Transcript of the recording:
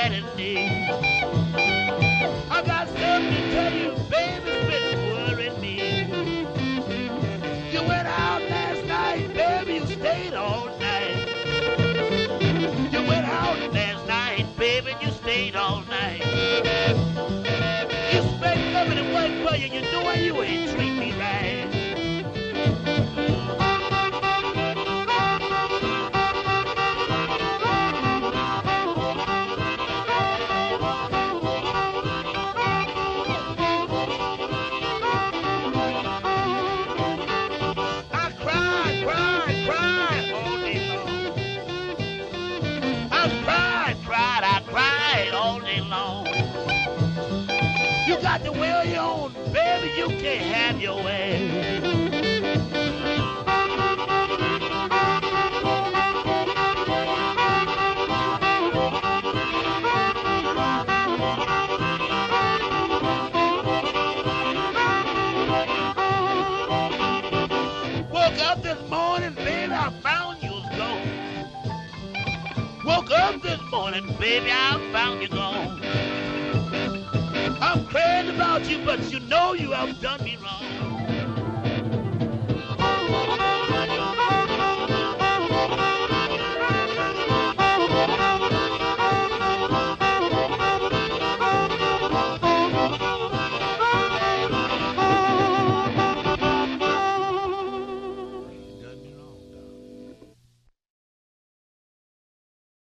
night and day. I got something to tell you, baby, it's been worrying me. You went out last night, baby, you stayed all night. You went out last night, baby, you stayed all night. You spent coming to work for you, you know you ain't treat me right. You got the will you own, baby, you can't have your way. Woke up this morning, baby, I found you was gone. Woke up this morning, baby, I found you gone. I'm crazy about you, but you know you have done me wrong.